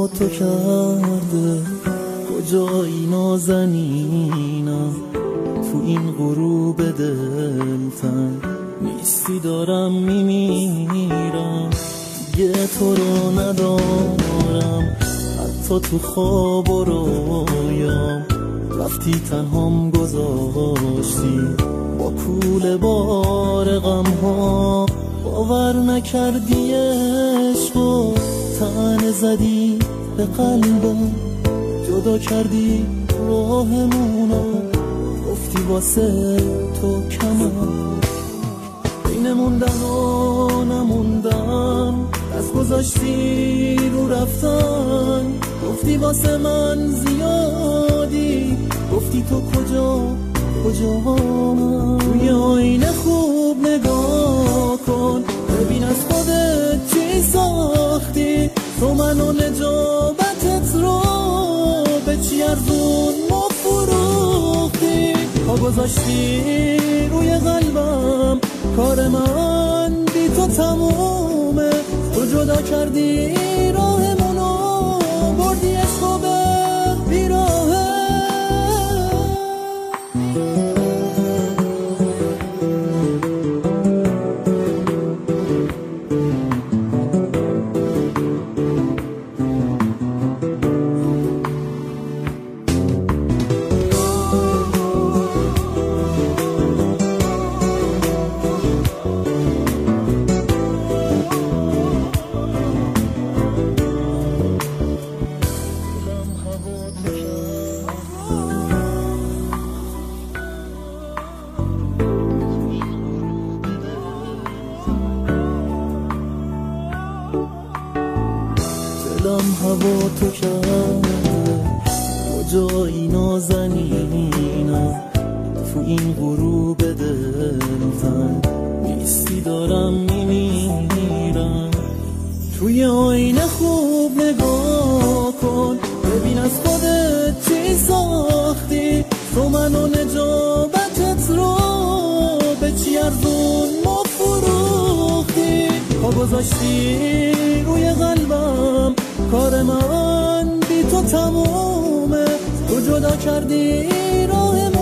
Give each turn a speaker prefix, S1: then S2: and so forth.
S1: تو کرده کجایی نازنینم، تو این غروب دلتنگ نیستی دارم میمیرم. دیگه تو رو ندارم حتی تو خواب و رویام، رفتی تنهام گذاشتی با کوله بار غم ها. باور نکردی عشقو تنه زدی به قلبم، جدا کردی راهمونو گفتی واسه تو کمم. بین موندن و نموندن دست گذاشتی رو رفتن، گفتی واسه من زیادی، گفتی تو کجا من. توی آینه خوب نگاه کن ببین از خودت چی ساختی، تو منو نجابتت رو به چی ارزون ما فروختی. پا گذاشتی روی قلبم کار من بی تو تمومه، تو جدا کردی راهمونو بردی عشقو به بیراهه. دلم هوا تو کرده کجایی نازنینم، تو این غروب دلتنگ نیستی دارم میمیرم. توی آینه خوب نگاه کن ببین از خودت چی ساختی، تو منو نجابتت رو به چی ارزون ما فروختی. پا گذاشتی روی قلبم کار من بی تو تمومه، تو جدا کردی راهمونو